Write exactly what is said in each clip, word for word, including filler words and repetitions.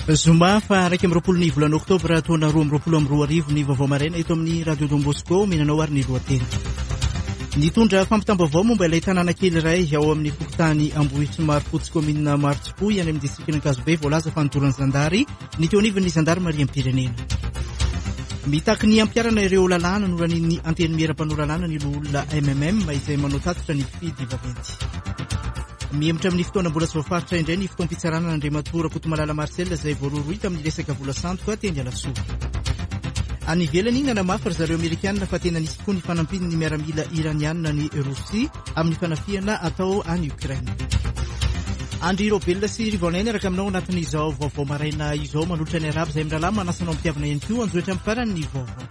Zoma fa raiky amby roapolo ny volana oktobra taona roa amby roapolo amby roa arivo ny vaovao maraina eto amin'ny radio Don Bosco minanao ary ny lohateny. Nitondra fampitam-baovao momba ilay tanàna kely iray ao amin'ny fokontany Ambohitry Marofotsy commune Marotsipo any amin'ny distrikina Ankazobe voalaza fa nidoran'ny zandary ny teo anivon'ny zandary Mariam-pirenena. Mitaky ny ampiarana ireo lalàna noranin'ny anteny miera-panolalàna ny olona M M M izay manao tatitra ny fidy vaventy. Miemitra amin'ny fotoana mbola tsy voafaritra indray ny fotoam-pitsarana Andriamatora Kotomalala Marcel izay voaroroy tamin'ny resaka vola sandoka teny Alasoa. Any ivelany nanamafy ry zareo Amerikanina fa tena nisy koa ny fanampin'ny miaramila Iranianina ny Rosia amin'ny fanafiana atao any Ukraine. Andry Robelona sy Rivonaina araka aminao anatin'izao vaovao maraina izao manolotra ny arabo izay mirahalahy manasanao mitiavana ihany koa anjoetra amin'ny farany ny vaovao.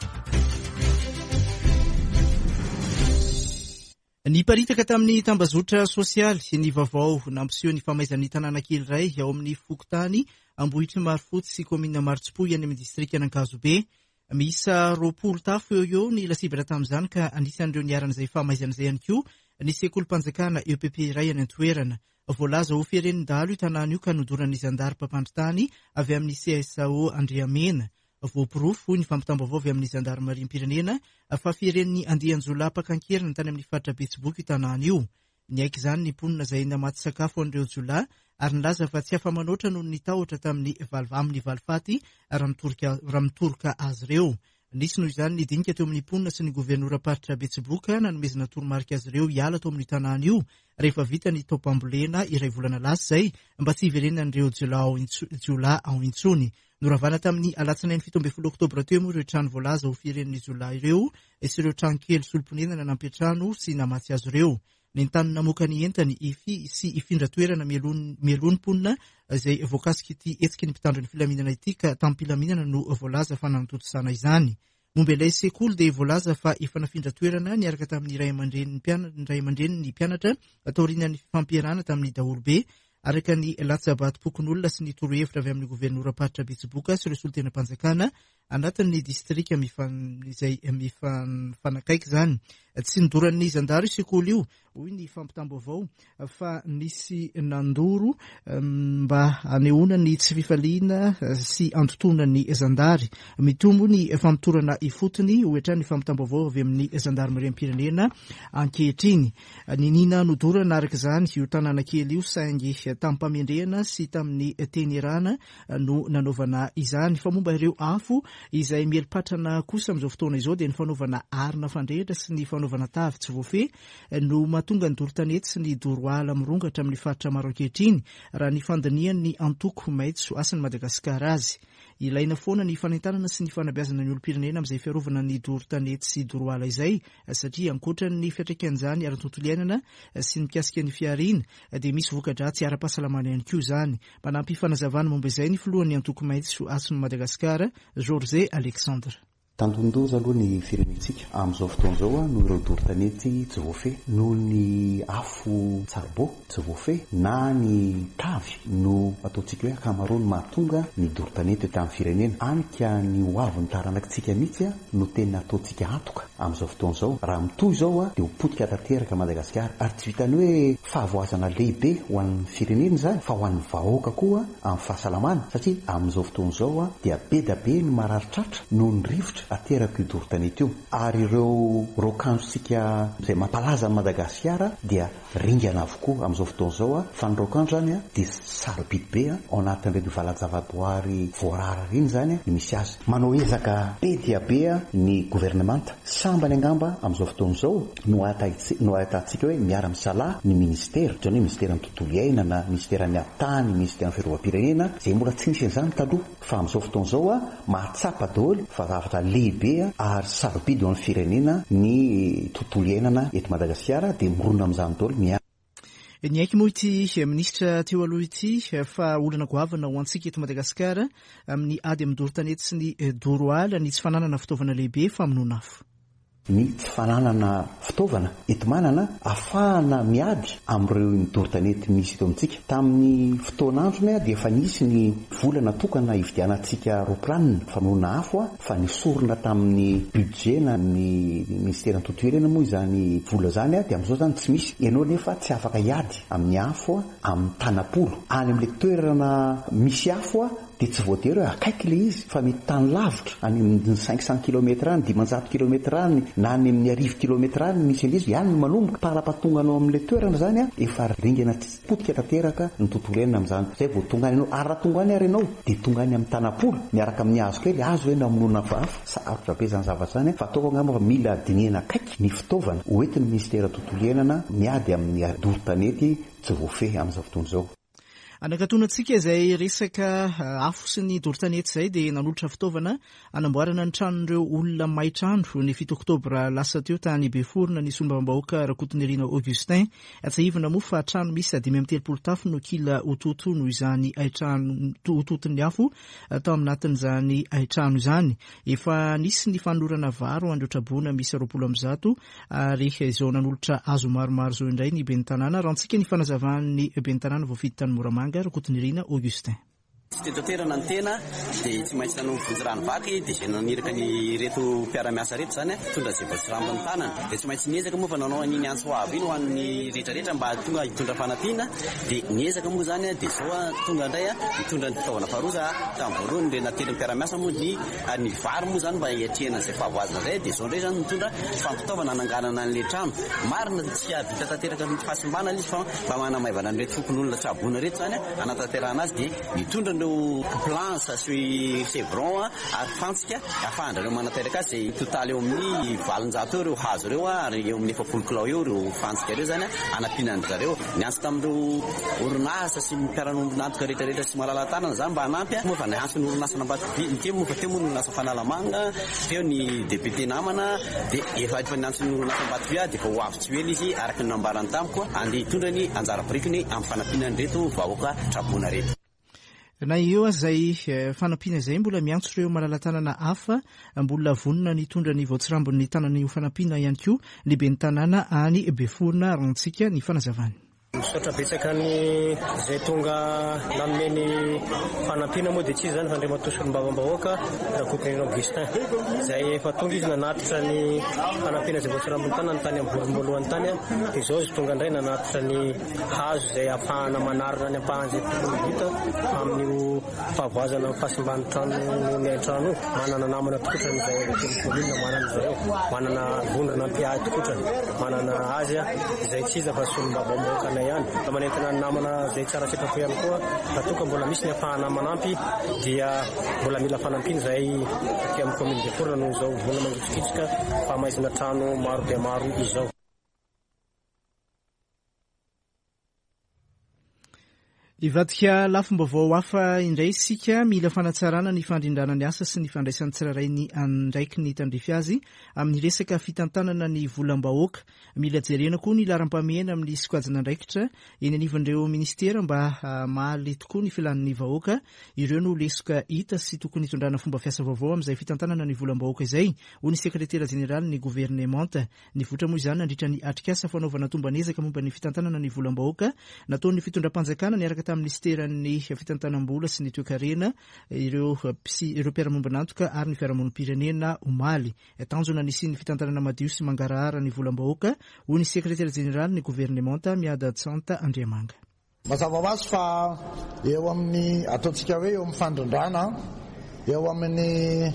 Ny paritaka tamin'ny tambazotra sosialy ny vaovao nampiseho ny famaizan'ny tanàna kely iray ao amin'ny fokontany Ambohitry Marofotsy commune Marotsipo any amin'ny distrikina Ankazobe. Misa roapolo tafo eo eo ny lasibra tamin'izany ka anisan'ireo niaran'izay famaizan'izay ihany koa ny sekolim-panjakana E P P iray any an-toerana. Voalaza ho firenendalo io tanàna io ka nodoran'ny zandary mpampandritany avy amin'ny C S A O Andriamena. Voapirofo ny fampitam-baovao avy amin'ny zandary Mariam-pirenena fa firen'ny andian-jolahy pakankerina tany amin'ny faritra Betsiboky io tanàna io. Niaiky izany ny mponina izay namaty sakafo an'ireo jolahy ary nilaza fa tsy afa-manoatra noho ny tahotra tamin'ny amin'ny valifaty raha mitoroka azy ireo. Nisy noho izany nidinika teo amin'ny mponina sy ny governoram-paritra Betsiboka nanomezana toromarika azy ireo hiala tao amin'ny tanàna io rehefa vita ny taopambolena iray volana lasa izay mba tsy hiverenan'ireo jolahy ao intsony. Noravana tamin'ny alatsinainy fito ambin'ny folo oktobra teo moa ireo trano voalaza ho firen'ny jolahy ireo sy ireo trano kely solomponenana nampiatrano sy namatsy azy ireo. Nentany namoaka ny entany ify sy ifindra toerana mialohan'ny mponina izay voakasika ity etsiky ny mpitandro ny filaminana ity ka tamin'mpilaminana no voalaza fa nanototosana izany. Momba ilay sekoly dia voalaza fa efa nafindra toerana niaraka tamin'ny ray aman-dreniny ny mpianatra taorian'ny fampiarana tamin'ny daholobe araka ny latsabaty pokon'olona sy ny torohevitra avy amin'ny governoram-paritra Betsiboka sy ireo solon-tena-panjakana anatin'ny distrika izay mifanakaiky izany. Tsy nidoran'ny zandary io sekoly io hoy ny fampitam-baovao fa nisy nandoro mba hanehoana ny tsy fifaliana sy andotona ny zandary. Mitombo ny fampitorana ifotony ohatra ny fampitam-baovao avy amin'ny zandary Mariam-pirenena ankehitriny. Ninina nodorana araka izany io tanàna kely io saingy tamin'ny-pamendrehana sy tamin'ny teny irana no nanaovana izany. Fa momba ireo afo izay mielipatrana kosa amin'izao fotoana izao dia ny fanaovana arina fandrehitra sy ny fanaovana tavy tsy voafehy no mahatonga ny doro-tanety sy ny doroala mirongatra amin'ny faritra maro ankehitriny raha ny fandinian'ny antoko maitso asan'ny Madagasikara azy. Ilaina foana ny fanentanana sy ny fanabeazana ny olom-pirenena amin'izay fiarovana ny doro-tanety sy doroala izay satria ankoatra ny fiatraikan'izany ara-tontolo iainana sy ny mikasika ny fiariana dia misy voka-dratsy ara-pahasalamana ihany koa izany. Manampy fanazavana momba izay ny filohan'ny antoko maitso asan'ny Madagasikara Georges Alexandre. Tandondoza aloha ny firenentsika amin'izao fotoan'izao no ireo doro-tanety tsy voafehy noho ny afo tsaribô tsy voafehy na ny tavy no ataontsika hoe akamaroany mahatonga ny doro-tanety eto amin'ny firenena. Anika ny hoavy ny taranakitsika mihitsy no tena ataontsika antoka amin'izao fotoan'izao. Raha mitoy izao dia ho potika tanteraka Madagasikara ary tsy vitany hoe fahavoazana lehibe ho an'ny firenena izany fa ho an'ny vahoaka koa amin'ny fahasalamana satria amin'izao fotoan'izao dia be da be ny marary tratra noho ny rivotra ateraka io doro-tanety io ary ireo rokanjosika izay mampalaza Madagasikara dia ringana avokoa amin'izao fotoan'izao fa ny rokanjo zany dia sarobidy be ao anatin'ireny valan-javaboary voarara reny zany ny misy azy. Manao ezaka be dia be ny governemanta sambany angamba amin'izao fotoan'izao no ahitantsika hoe miara-misalahy ny ministera zany hoe ministeran'ny tontolo iainana, ministeran'ny atany, ministeran'ny fiarovam-pirenena izay mbola tsy nisy an'izany taloha fa amin'izao fotoan'izao mahatsapa daholo fa zavatra lehibe ary sarobidy ho an'ny firenena ny tontolo iainana eto Madagasikara dia mirona amin'izany daholo miara. Ny aiky moa ity minisitra teo aloha ity fa olana goavana ho antsika eto Madagasikara amin'ny ady amin'ny doro-tanety sy ny doroala ny tsy fananana fitaovana lehibe famonoana afo. Ny tsy fananana fitaovana etomanana afahana miady amin'ireo doro-tanety misy eto amintsika. Tamin'ny fotoan'androny dia efa nisy ny volana tokana hividianantsika roplanina famonoana afo fa nisorona tamin'ny budgena ny ministeran'ny tontolo iainana moa izany vola izany dia amin'izao zany tsy misy. Ianao nefa tsy afaka hiady amin'ny afo amin'ny tanapolo any amin'ilay toerana misy afo dia tsy voatery hoe akaiky le izy fa mety tany lavitra any amin'ny cinq cent kilomètres any dimanjato kilomètres any na any amin'ny arivo kilomètres any misy an'izy ihany no manomboka para-patonganao amin'ilay toerana zany a efa ringana tsy potika tanteraka ny tontolo iainana amin'izany zay vao tonga any ianao ary raha tonga any ary ianao dia tonga any amin'ny tanapolo miaraka amin'ny hazo kely hazo hoe namonoana hafa sarotra be zany zavatra zany fa ataoko angamba fa mila dinihana akaiky ny fitaovana hoentin'ny ministera tontolo iainana miady amin'ny doro-tanety tsy voafehy amin'izao fotoana izao. Anakatonantsika izay resaka afo sy ny doro-tanety izay dia nanolotra fitaovana anamboarana ny tranon'ireo olona maitrano ny fito oktobra lasa teo tany Beforona ny sombam-bahoaka Rakotonirina Augustin. Atsahivana moa fa trano misy dimy amby telopolo tafo no kila ototo noho izany aitrano ototon'ny afo tao aminatin'izany aitrano izany. Efa nisy ny fanorana varo androtraboana misy roapolo amby zato ary izao nanolotra azo maromaro izao indray ny ben'ny tanàna. Rahantsika ny fanazavan'ny ben'ny tanàna voafidy tany Moramanga Rakotonirina Augustin. Tsy teto-toerana ny tena dia tsy maintsy nanao vonjy rano vaky dia izay naniraka ny reto mpiara-miasa reto zany tondra izay voatsirambony tanana dia tsy maintsy niezaka moa fa nanao an'iny antso avy iny ho an'ny rehetrarehetra mba tonga hitondra fanampiana dia niezaka moa zany dia zao tonga indray mitondra ny fitaovana faharoza tamin'ny voalohany le nately mpiara-miasa moa ny ny vary moa zany mba hiatrehana izay fahavoazana izay dia zao indray zany mitondra fampitaovana hananganana an'ilay trano marina tsy avita tanteraka ny fahasimbana izy fa mba manamaivana an'ireto fokon'olona tsaboana reto zany anatanterahana azy dia mitondra no planche sy chevron ary fantsika afahandrareo manateraka azy zay totaly eo amin'ny valonjato eo ireo hazo ireo ary eo amin'ny efapolo kilao eo ireo fantsika ireo zany anampinany zareo niantso tamin'ireo orinasa sy mpiara-nantoka rehetrarehetra sy malala-tanana zany mba hanampy moa fa niantso ny orinasa Nambatovy ny teo moa fa teo moa ny orinasa Fanalamanga teo ny député namana dia efa efa niantso ny orinasa Nambatovy dia efa ho avy tsy ela izy araka ny nambarany tamiko andeha hitondra ny anjara birikiny amin'ny fanampinany reto vahoaka traboana reto. Na eo izay fanampiana izay mbola miantso ireo malala-tanana hafa mbola vonona nitondra ny voatsirambon'ny tanany io fanampiana ihany koa ny ben'ny tanàna any Beforona rantsika ny fanazavany. Misaotra betsaka ny izay tonga nanome ny fanampiana moa dia tsy zany fa ndray matosony mbavambahoaka Rakotonirina Augustin izay efa tonga izy nanatitra ny fanampiana izay voatsirambony tanany tany amin'ny volohany tany dia izao izy tonga indray nanatitra ny hazo izay ahafahana manarina ny ampahan'izay tokony hita amin'io fahavoazana amin'ny fahasimbany trano ny aitrano manana namana tokotrany izay telopololona manana izay manana vondrona ampiahy tokotrany manana azy izay tsy iza fa sony mbavambahoaka ihany manentina ny namana izay tsara sitrako ihany koa atoka mbola misy ny ahafahana manampy dia mbola mila fanampiana izay aty amin'ny commune de Beforona noho izao vola mangotrikitsika fahamaizina trano maro dia maro izao. Ivadika lafim-baovao hafa indray isika mila fanatsarana ny fandrindrana ny asa sy ny fandraisan'ny tsirairay ny andraiky ny tandrify azy amin'ny resaka fitantanana ny volam-bahoaka. Mila jerena koa ny laram-pahamehana amin'ny sokajina andraikitra eny anivon'ireo ministera mba mahaly tokoa ny filan'ny vahoaka. Ireo no lesoka hita sy tokony hitondrana fomba fiasa vaovao amin'izay fitantanana ny volam-bahoaka izay. Ho ny sekretera jeneraly ny gouvernemanta ny votra moa izany nandritra ny atrikasa fanaovana tombanezaka momba ny fitantanana ny volam-bahoaka nataon'ny fitondram-panjakana niaraka tamin'ny ministeran'ny fitantanam-bola sy ny toe-karena ireo ireo mpiara-momban'antoka ary ny fiarahamonim-pirenena omaly tanjona nisy ny fitantanana madio sy mangarahara ny volam-bahoaka. Ho ny sekretera jeneraly ny gouvernemanta Miada Tsanta Andriamanga. Mazava ho azy fa eo amin'ny ataontsika hoe eo amin'ny fandrindrana eo amin'ny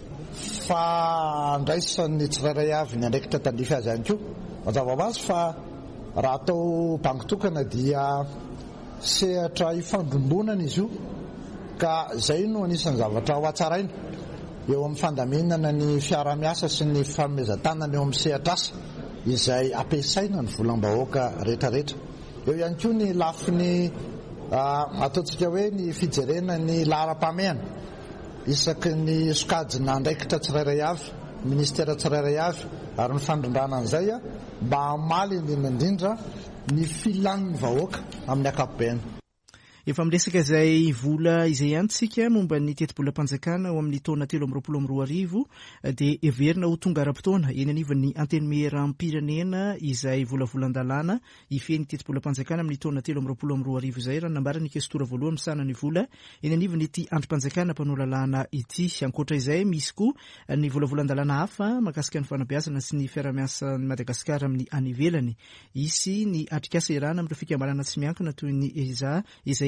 fandraisan'ny tsirairay avy ny andraikitra tandrify azy ihany koa. Mazava ho azy fa raha atao banky tokana dia sehatra ifandrombonana izy io ka izay no anisan'ny zavatra ho hatsaraina eo amin'ny fandaminana ny fiara-miasa sy ny fanomezan-tanana eo amin'ny sehatra asa izay ampiasaina ny volam-bahoaka rehetrarehetra. Eo ihany koa ny lafiny ataontsika hoe ny fijerena ny laharam-pahamehana isaky ny sokajina andraikitra tsirairay avy ministera tsirairay avy ary ny fandrindrana an'izay mba hamaly indrindrandrindra ny filan'ny vahoaka amin'ny akapobeany. Efa miresaka izay vola izay antsika momba ny teti-bolam-panjakana ao amin'ny taona telo amby roapolo amby roa arivo dia everina ho tonga ara-potoana eny anivon'ny antenimieram-pirenena izay volavolan-dalàna ifehy ny teti-bolam-panjakana amin'ny taona telo amby roapolo amby roa arivo izay raha nambarany kestora voalohany misana ny vola eny anivon'ny ity androm-panjakana mpanao lalàna ity. Ankoatra izay misy koa ny volavolan-dalàna hafa mahakasika ny fanabeazana sy ny fiara-miasa ny Madagasikara amin'ny any ivelany. Isy ny atrikasa irana amin'ireo fikambanana tsy miankina toy ny eza izay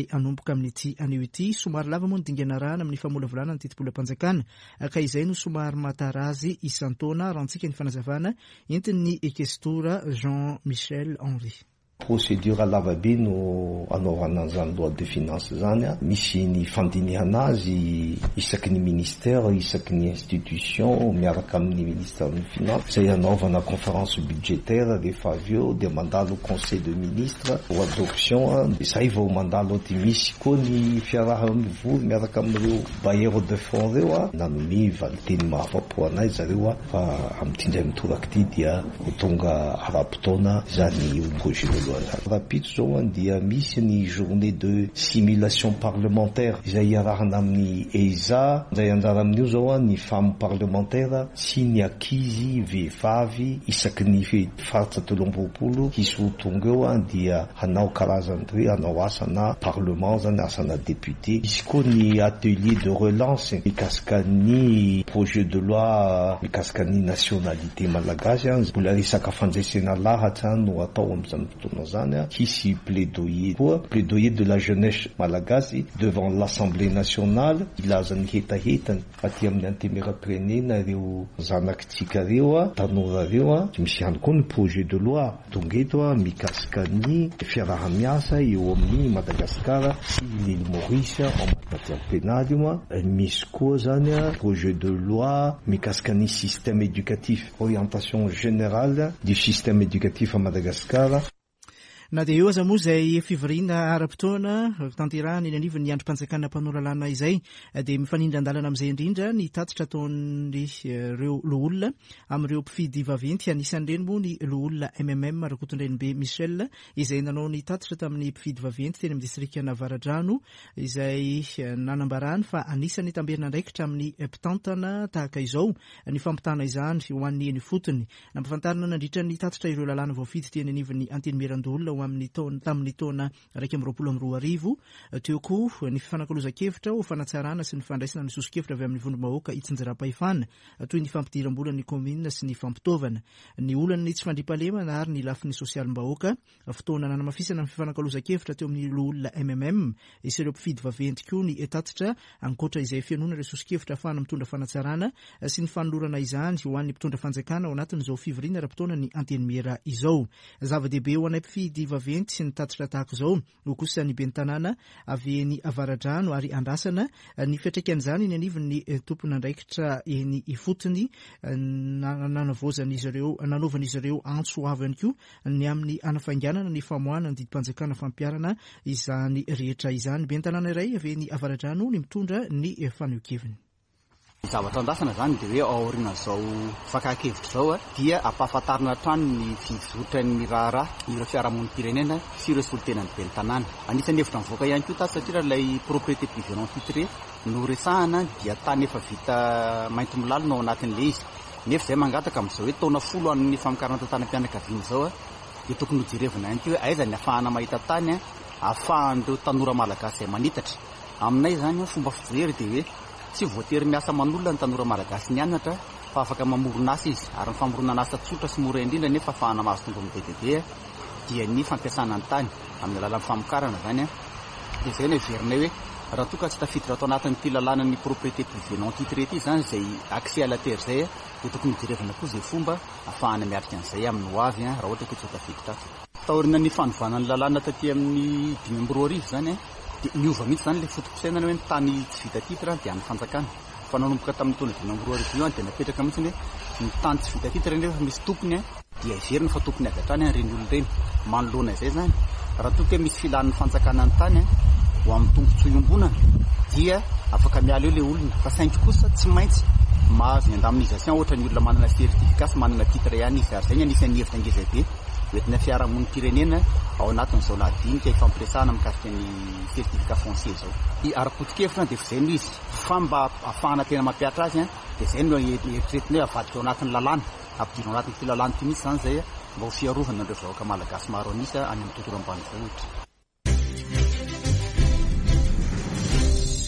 izay anomboka amin'ity anio ity. Somary lava moa ny dingana rana amin'ny famolavolana ny titipolam-panjakana ka izay no somary matarazy isan-taona raha antsika ny fanazavana entin'ny ekestora Jean Michel Henry. Procédure lavabe no anaovana an'izany loi de finance zany a misy ny fandinihana azy isaky ny ministère isaky ny institution miaraka amin'ny ministère ny finance zay anaovana conférence budgétaire rehefa avy eo de mandalo conseil de ministre ho adoption izay vao mandalo ty misy koa ny fiaraha-mivory miaraka amin'ireo bailleurs de fonds reo a nanome valiteny mahafapo anay zareo a fa amin'ity ndray mitoraka ty dia ho tonga ara-potoana zany projet de rapide zao dia misy ny journée de simulation parlementaire izay iarahana amin'ny E S A izay anjara amin'io zao ny femme parlementaire sy ny ankizy vehivavy isaky ny faritra telo amby roapolo hisy ho tonga eo dia hanao karazany hoe hanao asana parlement zany asana député. Misy koa ny atelier de relance mikasika ny projet de loi mikasika ny nationalité malagasy mbola resaka fandraisana lahatra no atao amin'izany fotoana zany hisy plaidoyer koa plaidoyer de la jeunesse malagasy devant l'Assemblée nationale ilazany hetahitany aty amin'ny antemera-pirenena ireo zanakitsika reo a tanora reo a misy ihany koa ny projet de loi tonga eto a mikasika ny fiaraha-miasa eo amin'ny Madagasikara sy l'île Maurice en matière pénale io a misy koa zany a projet de loi mikasika ny système éducatif orientation générale du système éducatif à Madagascar. Na dia eo aza moa izay fivoriana ara-potoana tanterahana eny anivon'ny androm-panjakana mpanolalana izay dia mifanindra andalana amin'izay indrindra ny tatitra ataony ireo loholona amin'ireo mpifidy vaventy anisan'ireny moa ny loholona M M M rakotondrainy be Michel izay nanao ny tatitra tamin'ny mpifidy vaventy teny amin'ny distrika Navaradrano izay nanambarany fa anisany tamberina ndraikitra amin'ny mpitantana tahaka izao ny fampitana izany ho an'ny eny fotony nampafantarina nandritra ny tatitra ireo lalàna voafidy teny anivon'ny Antenimierandoholona amin'ny taona tamin'ny taona raika amby roapolo amby roa arivo teo koa ny fifanakaloza-kevitra ho fanatsarana sy ny fandraisana ny soso-kevitra avy amin'ny vondrom-bahoaka itsinjera-pahefana toy ny fampidiram-bola ny commune sy ny fampitaovana ny olana ny tsy fandriam-pahalemana ary ny lafin'ny sosialim-bahoaka fotoana nanamafisana ny fifanakaloza-kevitra teo amin'ny olona M M M isy ireo mpifidy vaventy koa ny tatitra ankoatra izay fianona ireo soso-kevitra ahafahana mitondra fanatsarana sy ny fanolorana izany ho an'ny mpitondra fanjakana ao anatin'izao fivoriana ara-potoana ny Antenimiera izao zava-dehibe ho anay mpifidy vaventy sy ny tatitra tahaka izao ho kosa ny ben'ny tanàna avy eny Avaradrano ary Andrasana ny fiatraikan'izany ny anivon'ny tompona andraikitra eny ifotony nanavozan'izy ireo nanaovan'izy ireo antso avy ihany koa ny amin'ny anafainganana ny famoahana ny didim-panjakana fampiarana izany rehetra izany. Ben'ny tanàna iray avy eny Avaradrano ny mitondra ny faneho-keviny. Zavatra andrasana zany dia hoe aoriana zao fakahakevitra zao a dia ampahafantarina trano ny fivoritran'ny raharaha ireo fiarahamonim-pirenena sy ireo solitenan'ny ben'ny tanàna. Anisan'ny hevitra mivoaka ihany koa ta satria ilay propriété privée non titrée no resahana dia tany efa vita mainty milalina ao anatin'ilay izy nefa izay mangataka amin'izao hoe taona folo amin'ny famokarana tanam-pianakaviana zao a dia tokony hojerevina ihany koa hoe aiza ny ahafahana mahita tany a ahafahan'ireo tanora malagasy izay manitatra. Aminay zany fomba fijery dia hoe tsy voatery miasa manolana ny tanora malagasy ny anatra fa afaka mamorona asa izy ary ny famoronana asa tsotra sy mora indrindra nefa ahafahana mahazo tonga amin'ny B D D dia ny fampiasana ny tany amin'ny alalan'ny famokarana zany a dia izay no heverinay hoe raha toa ka tsy tafiditra atao anatin'ity lalàna ny propriété privée non titrée ity zany izay accès à la terre zay a dia tokony hijerevana koa izay fomba ahafahana miarika an'izay amin'ny ho avy a raha ohatra koa tsy ho tafiditra ato. Taorina ny fanovana ny lalàna taty amin'ny dimy amby roa arivo zany a dia niova mihitsy zany ilay foto-pisainana hoe ny tany tsy vita titra dia any fanjakana fa nanomboka tamin'ny taona dimy amby roa arivo io dia napetraka mihitsy hoe ny tany tsy vita titra nefa misy tompony a dia heverina fa tompony avy hatrany ireny olona ireny manoloana izay zany raha toa ka misy filan'ny fanjakana ny tany ho amin'ny tombontsoiombonana dia afaka miala eo ilay olona fa saingy kosa tsy maintsy mahazo ny indemnisation ohatra ny olona manana certificat sy manana titre ihany izy ary zay ny anisan'ny hevitra ngezabe oentina fiarahamonim-pirenena ao anatin'izao lahadinika ifampiresahana mikasika ny certificat foncier zao. I ara-potikevitra dia zay no izy fa mba ahafahana tena mampiatra azy a dia zay no eritreretiny hoe avadika ao anatin'ny lalàna ampidirina ao anatin'ity lalàna ity misy zany zay mba ho fiarovana an'ireo vahoaka malagasy maro anisa any amin'ny tontolo ambanivohitra.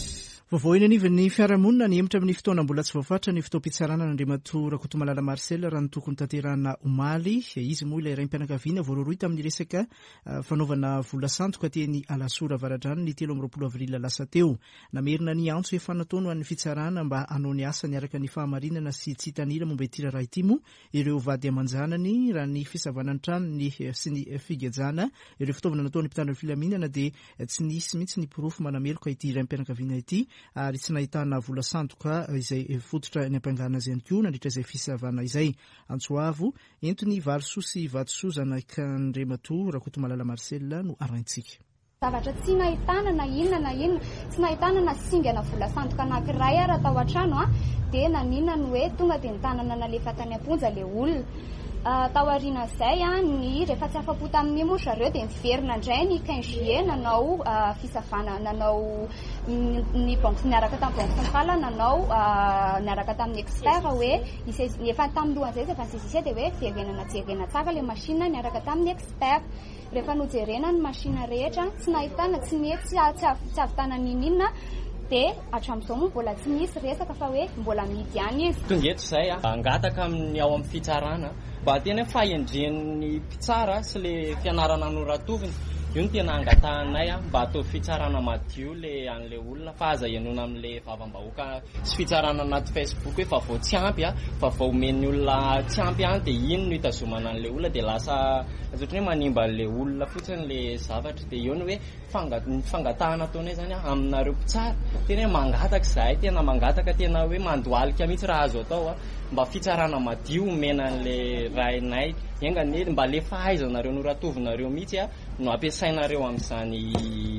Vaovao eny anivon'ny fiarahamonina ny emitra amin'ny fotoana mbola tsy voafatra ny fotoam-pitsarana n'Andriamato Rakotomalala Marcel raha ny tokony tanterahana omaly. Izy moa ilay raim-pianakaviana voaroaroy tamin'ny resaka fanaovana vola sandoka teny Alasora Avaradrano ny telo amby roapolo avrila lasa teo. Namerina ny antso efa nataony ho an'ny fitsarana mba hanao ny asa niaraka ny fahamarinana sy tsy tanira momba ity raha ity moa ireo vady amanjanany raha ny fisavanany tranony sy ny figajana ireo fitaovana nataony mpitandro ny filaminana dia tsy nisy mihitsy ny porofo manameloka ity raim-pianakaviana ity. Ary tsy nahitana vola sandoka izay fototra ny ampiangarana izay ihany koa nandritra izay fisavana izay. Antsoavo entony Varisoa sy Vatosoa zanak'Andriamato Rakotomalala Marcel no araintsika. Zavatra tsy nahitana na inona na inona, tsy nahitana na singana vola sandoka anankiray ara tao an-trano dia naninona ny hoe tonga dia ny tanana nalefa tany am-ponja ilay olona. Tao aoriana izay ny rehefa tsy afa-po tamin'ny moa zareo dia miverina indray ny quinze juillet nanao fisavana nanao ny banque niaraka tamin'ny banque centrale nanao niaraka tamin'ny expert hoe efa tamin'ny lohan'izay efa nisesise dia hoe verenana jerena tsara ilay machine niaraka tamin'ny expert. Rehefa nojerena ny machine rehetra tsy nahitana tsy mety tsy avitana ninina dia hatramin'izao moa mbola tsy misy resaka fa hoe mbola midy ihany izy. Tonga eto izay angataka amin'ny ao amin'ny fitsarana mba tena fahendren'ny mpitsara sy le fianarana anoratoviny io ny tena angatahanay mba atao fitsarana madio le an'le olona fa aza ianona amin'le vavam-bahoaka sy fitsarana anaty Facebook hoe fa vao tsy ampy fa vao omeny olona tsy ampy any dia ino no hitazomana an'le olona dia lasa azotrany hoe manimba le olona fotsiny le zavatra dia eo ny hoe fangatahana ataonay zany aminareo mpitsara tena hoe mangataka izahay tena mangataka tena hoe mandoalika mihitsy raha azo atao mba fitsarana madio omena an'le rainay engany mba le fahaizanareo noratovinareo mihitsy no ampiasainareo amin'izany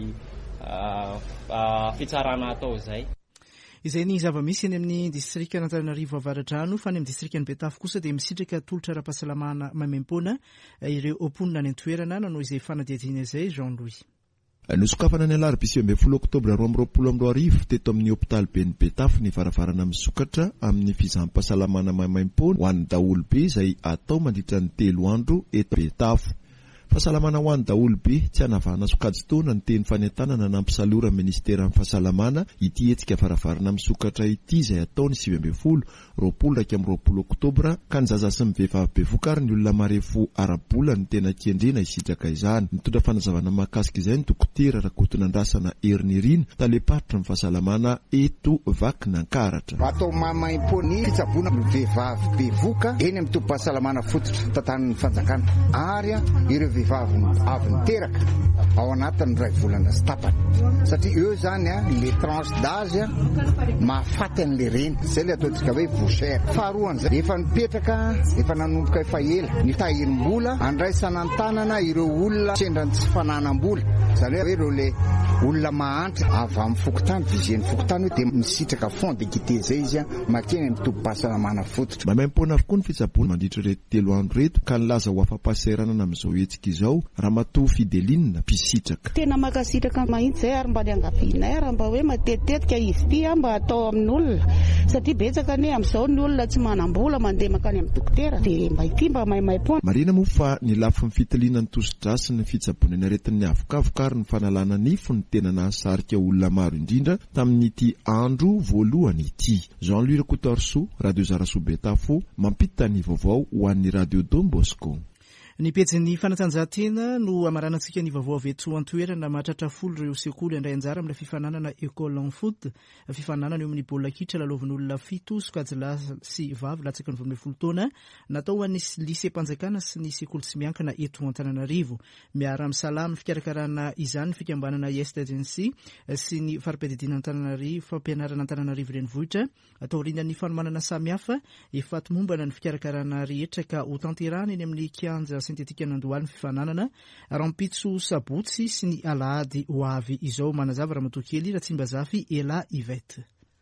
fitsarana atao izay. Izay ny zava-misy eny amin'ny distrika Antananarivo Avaradrano fa any amin'ny distrika ny Betafo kosa dia misitraka tolotra ara-pahasalamana maimaimpona ireo omponina any an-toerana nanao izay fanadihadiana izay Jean Louis. Nosokafana ny alarobisy ambin'ny folo oktobra roa amby roapolo amby roa arivo teto amin'ny hôpitaly ben'ny Betafo ny varavarana misokatra amin'ny fizaham-pahasalamana maimaimpona ho an'ny daholobe izay atao mandritra ny telo andro eto Betafo. Fahasalamana ho an'ny daholobe tsy hanavahana sokajy taona ny teny fanentanana nampisalora ministera amin'ny fahasalamana ity hetsika varavarana misokatra ity izay atao ny sivy ambin'ny folo roapolo raika amby roapolo oktobra ka ny zaza sy ny vehivavy bevoka ary ny olona marefo arabola ny tena kendrena isitraka izany. Mitondra fanazavana mahakasika izay ny dokotera Rakotonandrasana Ernirina talepatra ny fahasalamana eto Vakinankaratra. Atao maimaim-pony fitsaboana vehivavy bevoka eny amin'ny tombom-pahasalamana fototra tantan'ny fanjakana ary ireo vehivavy avy niteraka ao anatin'ny ray volana sy tapany satria eo zany le tranche d'âge mahafaty an'le reny zay le ataontsika hoe vouchère. Faharoan'izay efa nipetraka efa nanomboka efa ela ny tahirim-bola andraisanantanana ireo olona sendrany tsy fananam-bola zany hoe ireo le olona mahantra avy amin'ny fokotany vizien'ny fokotany hoe dia misitraka fond d'équité zay izy makeny amin'ny tombom-pahasalamana fototra. Maimaim-pona avokoa ny fitsaboana mandritra reto telo andro reto ka nilaza ho afa-pahasahiranana amin'izao hetsika izao Ramatoa Fidelinina mpisitraka. Tena makasitraka mahitsy zay ary mba ny angavianay ary mba hoe matetitetika izy ity mba atao amin'olona satria betsaka ne amin'izao ny olona tsy manam-bola mandeha makany amin'ny dokotera dia mba ity mba maimaim-pona. Marina moa fa ny lafin'ny fitiliana ny tosi-drasy ny fitsaboana aretin'ny avokafoka ary ny fanalana nifo ny tena nahasarika olona maro indrindra tamin'ity andro voalohany ity. Jean-Louis Rakotorso, Radio Zarasoa Betafo, mampita ny vaovao ho an'ny Radio Don Bosco. Ny pejin'ny fanatanjahantena no amaranantsika ny vaovao avy eto an-toerana mahatratra folo ireo sekoly indray anjara amin'ny fifananana école en foot fifananana eo amin'ny baolina kitra lalaovan'olona fito sokajy lahy sy vavy latsaka ny valo ambin'ny folo taona natao ho an'ny lycée-mpanjakana sy ny sekoly tsy miankina eto Antananarivo. Miara misalama fikarakarana izany fikambanana Yes Agency sy ny fari-piadidiana Antananarivo fampianarana Antananarivo renivohitra atao rinan'ny fanomanana samihafa efa mombana ny fikarakarana rehetra ka ho tanterahana eny amin'ny kianja sentetika nandohaliny fifananana rampitso sabotsy sy ny alahady ho avy izao manazava raha matokely raha tsy mbazafy Ela Ivete.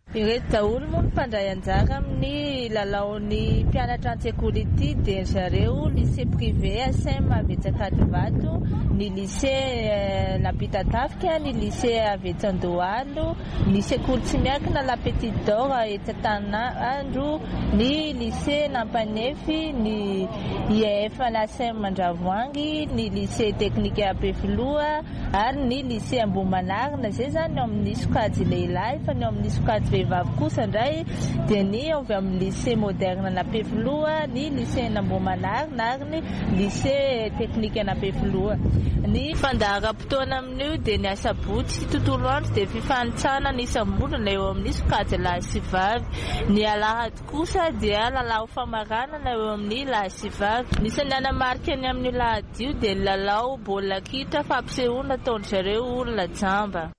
Ireto daholo moa ny mpandray anjara amin'ny lalaon'ny mpianatra an-tsekoly ity dia zareo lycée privé A S E M Avetsakadrovato, ny lycée Napitatafika, ny lycée Avetsandohalo, ny sekoly tsy miankina La Petite Dor Etsatanandro, ny lycée Nampanefy, ny I A F A S E M Mandravoangy, ny lycée technique Ampefoloa ary ny lycée Ambohimanarina. Zay zany amin'ny sokajy lehilahy, fa ny amin'ny sokajy vehivavy kosa indray dia ny avy amin'ny lycée moderne Ampefoloa, ny lycée Ambohimanarina ary ny lycée technique Ampefoloa. Ny fandaharam-potoana amin'io dia ny asabotsy tontolo andro dia fifanitsana ny isam-bolana eo amin'ny sokajy lahy sy vavy. Ny alahady kosa dia lalao famaranana eo amin'ny lahy sy vavy. Ny sanana marika ny amin'ny lahady io dia lalao baolina kitra fampisehoana ataon'ny zareo olona jamba.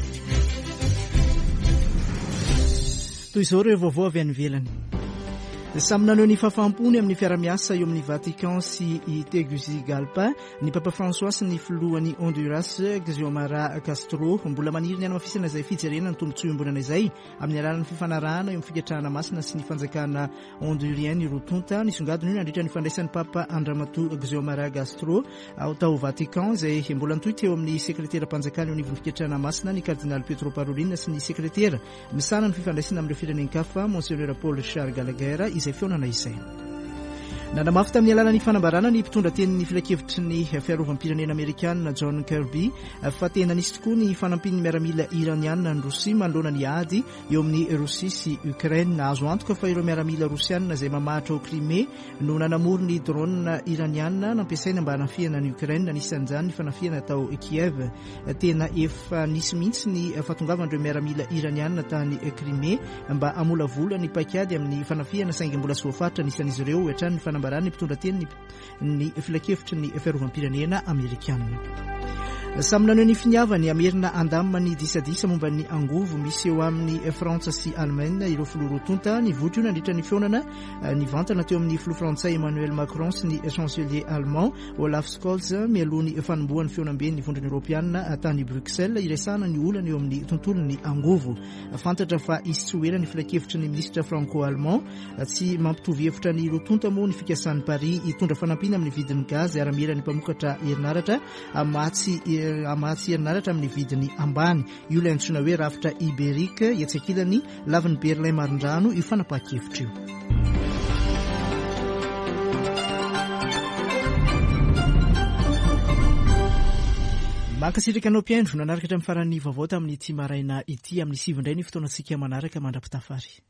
Toy izao ireo vaovao avy any ivelany. Samy naneho ny fahafampony amin'ny fiara-miasa eo amin'ny Vatican sy i Tegucigalpa ny Papa François sy ny filohan'ny Honduras Xiomara Castro mbola maniry ny hanamafisana izay fijerena ny tombontsoa iombonana izay amin'ny alalan'ny fifanarahana eo amin'ny figatrahana masina sy ny fanjakana hondurienne rotonta. Nisongadina io nandritra ny fandraisan'ny Papa Andramatu Xiomara Castro ao tao Vatican izay mbola nitoy teo amin'ny sekretera-mpanjakana eo anivon'ny figatrahana masina ny Cardinal Pietro Parolin sy ny sekretera misana ny fifandraisana amin'ireo firenenkafa Monseigneur Paul Charles Gallagher izay fionana izay. Nanamafy tamin'ny alalan'ny fanambarana ny mpitondra tenin'ny filakevitry ny fiarovam-pirenena Amerikanina John Kirby fa tena nisy tokoa ny fanampin'ny miaramila iranianina ny Rosia manoloana ny ady eo amin'ny Rosia sy Ukraine. Azo antoka fa ireo miaramila rosianina izay mamahatra ao Crimée no nanamoro ny drone iranianina nampiasaina mba hanafihana ny Ukraine. Anisan'izany ny fanafihana tao Kiev. Tena efa nisy mihitsy ny fahatongavan'ireo miaramila iranianina tany Crimée mba amolavola ny paikady amin'ny fanafihana saingy mbola sy voafatra nisan'izy ireo hatrany ny fanambarana ny mpitondra teny ny filakevitry ny fiarovam-pirenena Amerikanina. Samy naneho ny finiavany amerina andamina ny disadisa momba ny angovo misy eo amin'ny Frantsa sy Allemagne ireo filoha rotonta. Ny voto io nandritra ny fionana ny vantana teo amin'ny filoha frantsay Emmanuel Macron sy ny chancelier allemand Olaf Scholz mialoha ny fanombohan'ny fionam-be ny vondrony Europianina tany Bruxelles iresana ny olana eo amin'ny tontolon'ny angovo. Fantatra fa izy tsy hoera ny filakevitry ny ministra franco-allemand tsy mampitovy hevitra ny rotonta moa ny fikasan'ny Paris hitondra fanampina amin'ny vidin'ny gaz ary amera ny mpamokatra herinaratra amatsy amatsy herinaratra amin'ny vidiny ambany. Io ilay antsoina hoe rafitra iberique etsakilany lavin'ny Berlin marindrano io fanapaha-kevitra io. Mankasitraka anao mpiaindro nanaraka hatramin'ny faran'ny vaovao tamin'ny ity maraina ity amin'ny sivy indray ny fotoanantsika manaraka mandrapitafary.